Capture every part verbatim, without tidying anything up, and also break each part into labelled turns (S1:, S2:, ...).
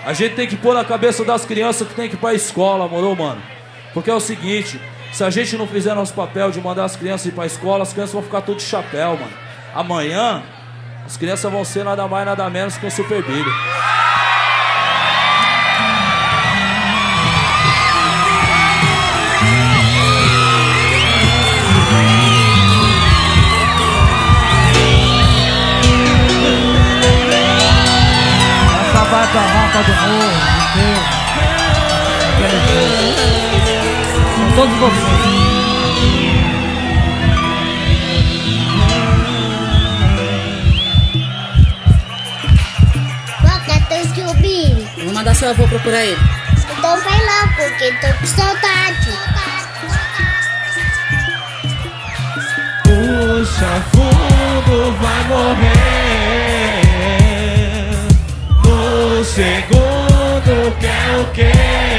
S1: A gente tem que pôr na cabeça das crianças que tem que ir pra escola, morou, mano? Porque é o seguinte, se a gente não fizer nosso papel de mandar as crianças ir pra escola, as crianças vão ficar tudo de chapéu, mano. Amanhã, as crianças vão ser nada mais, nada menos que um Super Billy.
S2: Vai pra mapa do morro, com todos vocês.
S3: Boca, tô o Billy.
S4: Vou mandar seu avô procurar ele.
S3: Então vai lá, porque tô com saudade.
S5: Puxa fundo, vai morrer. No segundo quer o quê?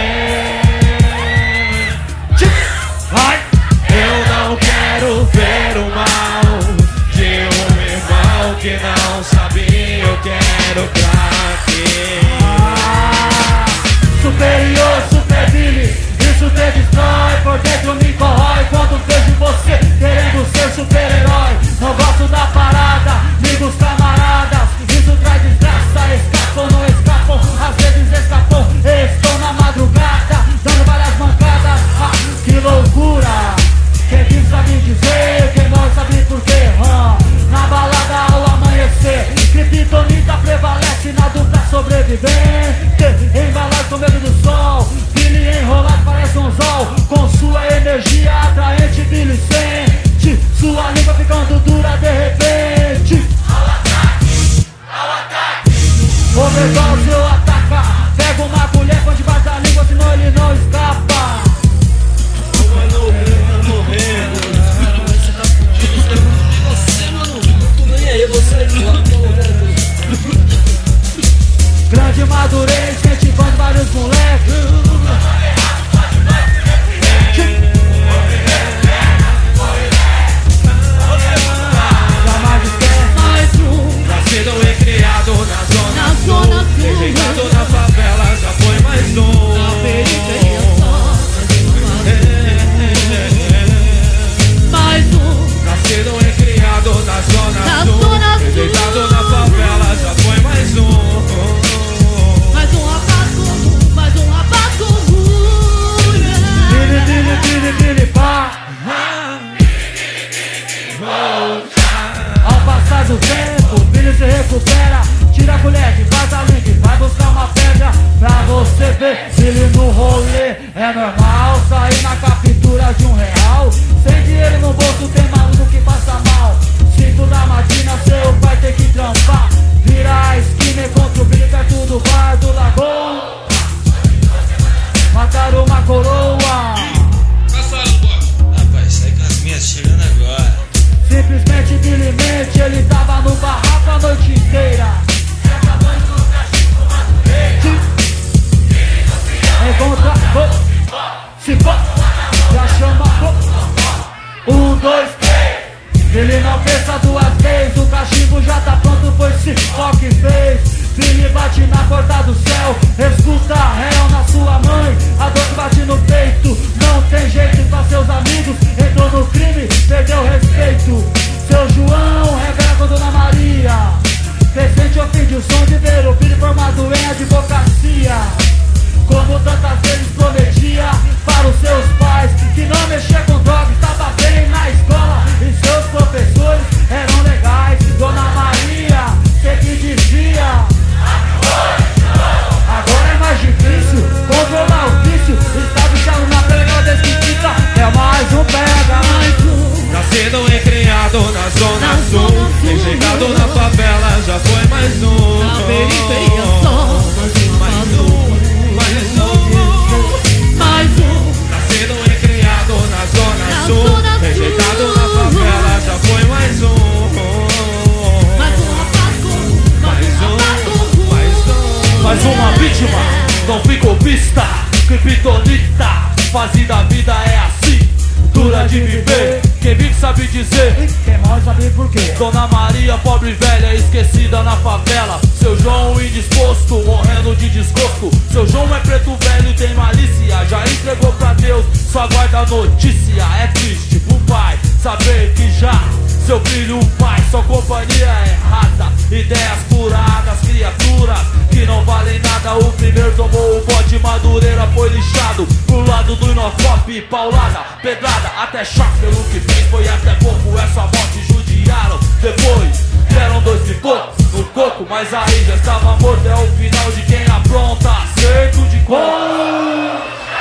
S5: Ai! Eu não quero ver o mal de um irmão que não sabia. Eu quero craque.
S2: Ah, superior, super Billy, isso te destrói. Por dentro me corrói quando vejo você querendo ser super-herói. Não gosto da parada, amigos, camaradas, isso traz desgraça. Escapam, não escapam, às vezes escapam. Estou na madrugada, dando várias mancadas. Ah, que loucura! Quem vive sabe dizer, quem morre sabe por quê. ah, Na balada ao amanhecer, criptonita prevalece na dupla sobrevivente. Embalado com medo do sol, Billy enrolado parece um sol. Com sua energia atraente, Billy sente sua língua ficando dura de repente. Ao ataque, ao ataque. Overdose ou ataca. Pega uma colher, põe debaixo da língua, senão ele não escapa.
S5: Vai morrer, vai morrer.
S4: Você tá fudido, você, mano. Tudo bem aí, você.
S2: Grande madurez, incentivando vários moleques.
S5: Nascido e criado na zona, na zona sul, rejeitado na favela, já foi mais um. Na periferia só, mais um. Nascido e criado na zona na sul, zona rejeitado sul. Na favela, já foi mais um.
S4: Mais um rapaz comum, mais um rapaz comum.
S2: Billy, Billy, Billy, Billy, pá. Ao passar do tempo, Billy se recupera. Tira a colher, faz a link, vai buscar uma pedra. Pra você ver, Billy no rolê. É normal sair na captura de um real. Sem dinheiro no bolso tem maluco que passa mal. Cinco da matina, seu pai tem que trampar. Vira a esquina e contra o Billy perto do bar do Lagoon. Mataram uma coroa.
S6: Rapaz, sai com as minhas chegando agora.
S2: Simplesmente Billy mente, ele tava no barraco a noite inteira. Encontra, oh, se for, já chama, oh. Um, dois, três. Billy não pensa duas vezes, o cachimbo já tá pronto, foi só que fez. Billy bate na porta do céu, escuta réu na sua mãe. A dor que bate no peito, não tem jeito pra seus amigos. Entrou no crime, perdeu o respeito. Seu João revela com Dona Maria. Presente ofende o som de ver o filho formado em advocacia. Como tantas vezes prometia para os seus pais que não mexia com droga, estava bem na escola e seus professores eram legais. Dona Maria, cê que dizia. Agora é mais difícil controlar o vício. Está bichado na pele cada vez que fica. É mais um pega, mais um.
S5: Nascido e criado na zona na sul, zona rejeitado na favela, já foi mais um.
S4: Na periferia só,
S5: mais um, mais um, mais um. Nascido e criado na zona na sul, zona rejeitado sul. Na favela, já foi mais um.
S4: Mais um rapaz comum,
S5: mais um, mais um.
S1: Mais uma vítima, não ficou vista. Criptonita, fase da vida é assim, dura de viver. Quem vive sabe dizer,
S2: quem morre sabe por quê.
S1: Dona Maria, pobre velha, esquecida na favela. Seu João indisposto, morrendo de desgosto. da notícia. É triste pro pai saber que já seu filho faz sua companhia errada. Ideias furadas, criaturas que não valem nada. O primeiro tomou o bote, Madureira foi lixado. Pro lado do Inocop, paulada, pedrada, até choque. Pelo que fez foi até pouco, essa morte judiaram. Depois deram dois pipocos no coco, mas aí já estava morto. É o final de quem apronta, acerto de conta.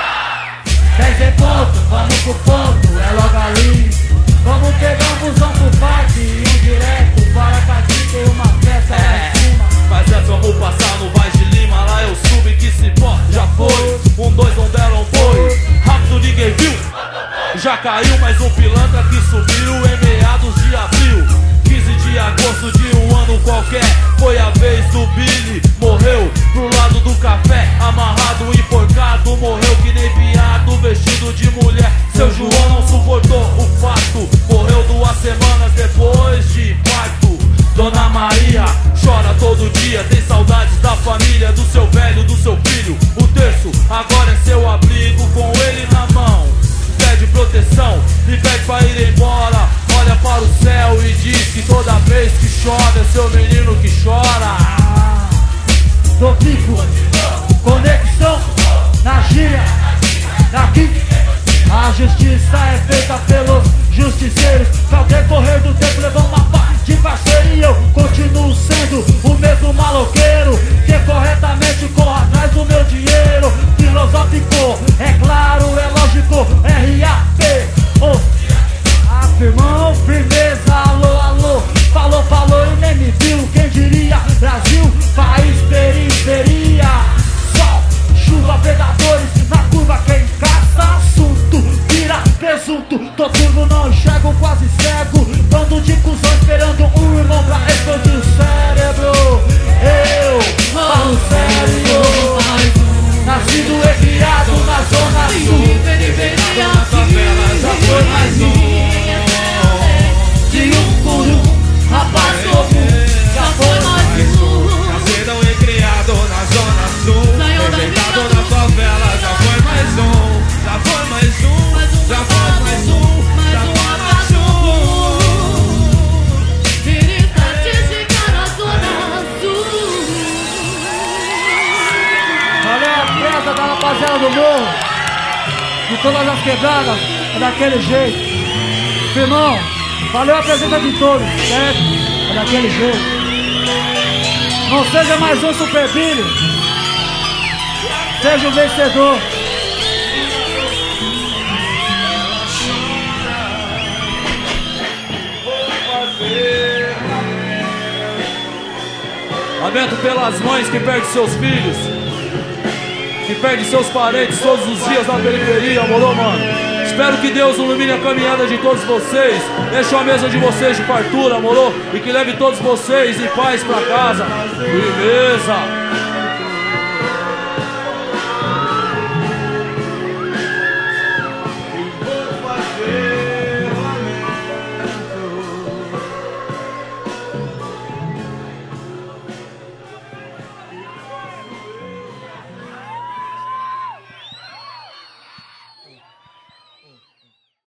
S2: Dez em ponto, vamos pro ponto, é logo ali. Vamos pegar um busão pro parque e um direto para Cati, tem uma festa
S1: é,
S2: lá em cima.
S1: Mas é vamos passar no Vaz de Lima, lá eu subi que se pó, já foi. Um, dois, não deram boi, rápido ninguém viu. Já caiu mais um pilantra que subiu em meados de abril. Quinze de agosto de um ano qualquer, foi a vez do Billy. Morreu pro lado do café, amarrado, enforcado. Morreu que nem viado, vestido de mulher. Seu João não suportou o fato, morreu duas semanas depois de parto. Dona Maria chora todo dia, tem saudades da família, do seu velho, do seu filho. O terço agora é seu abrigo, com ele na mão pede proteção e pede pra ir embora. Olha para o céu e diz que toda vez que chove é seu menino que chora.
S2: Do pico, conexão na gíria daqui. A justiça é feita pelos justiceiros. Ao decorrer do tempo levou uma pá de parceria. Eu continuo sendo o mesmo maloqueiro que corretamente corre atrás do meu dinheiro. Filosófico, é claro, é lógico, R A P O. Afirmão, firmeza, alô, alô. Falou, falou e nem me viu. Quem diria? Brasil, país, periferia. Sol, chuva, predadores na curva. Quem caça assunto, vira presunto. Tô turvo, não enxergo, quase cego. Bando de cuzão esperando um irmão pra explodir o cérebro. Eu falo sério. Nascido e criado na zona sul.
S5: Periferia, na favela já foi mais um.
S2: De um por um, rapaz comum, já foi mais um.
S5: Nascido e criado na zona sul. Rejeitado na favela já foi mais um. Já foi mais um, já foi mais um, já foi mais um.
S7: Vira estatística na zona sul.
S2: Valeu a festa da rapaziada do morro, de todas as quebradas, é daquele jeito. Irmão, valeu a presença de todos, certo? É daquele jeito. Não seja mais um Super Billy, seja o vencedor.
S1: Lamento pelas mães que perdem seus filhos, que perdem seus parentes todos os dias na periferia, morou, mano? Espero que Deus ilumine a caminhada de todos vocês, deixe a mesa de vocês de fartura, morou? E que leve todos vocês em paz pra casa. Firmeza.